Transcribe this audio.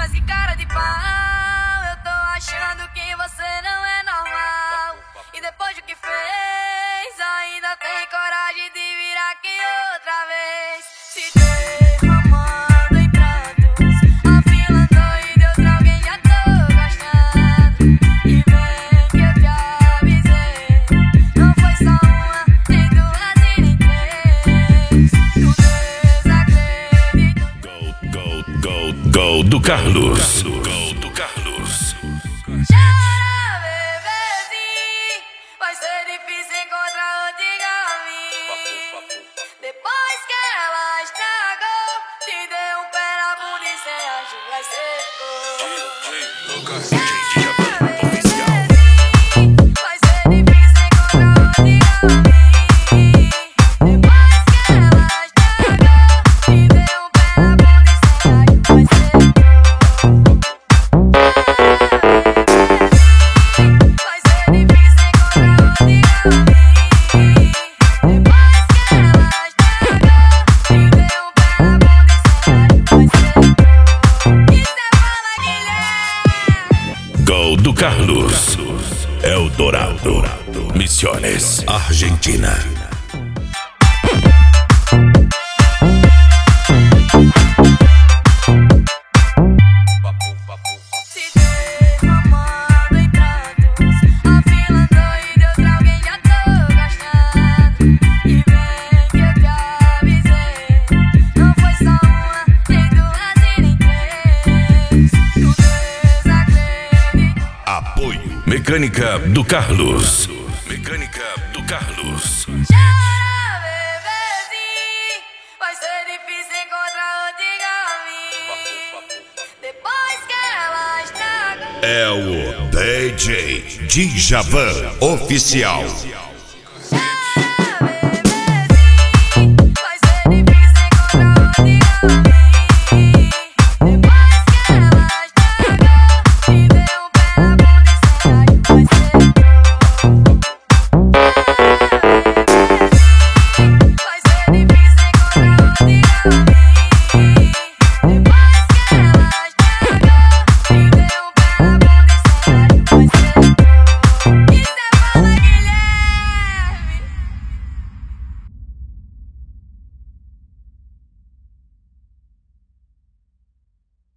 Mas que cara de pau, eu tô achando que você não é normal. E depois do que fez, ainda tem coragem de vir aqui outra vez. Se derramando em prantos, afilando e Deus pra alguém já tô gostando. E vem que eu te avisei, não foi só uma, nem duas e nem três. Tu desacreditou. Gol do Carlos. Gol do Carlos. Chora, bebezinho, vai ser difícil encontrar outra igual a mim. Depois que ela estragou, te deu um pé na bunda e cê acha que vai ser gol. Chora, bebezinho, vai ser difícil encontrar outra igual a mim. Depois que ela estragou, te deu um pé na bunda e cê acha que vai ser gol. Vai ser difícil encontrar outra igual a mim. Depois que ela estragou, te deu um pé na bunda e cê acha que vai ser gol. Isso é bola, Guilherme. Gol do Carlos. Eldorado. Misiones, Argentina. Se derramando em prantos, afilando e Deus pra alguém já tô gostando. E vem que eu te avisei, não foi só uma, nem duas e nem três. Tu desacreditou. Apoio. Mecânica do Carlos. Mecânica do Carlos. Chora, bebezinho, vai ser difícil encontrar outra igual a mim. Depois que ela estragou. É o DJ Djavan Oficial.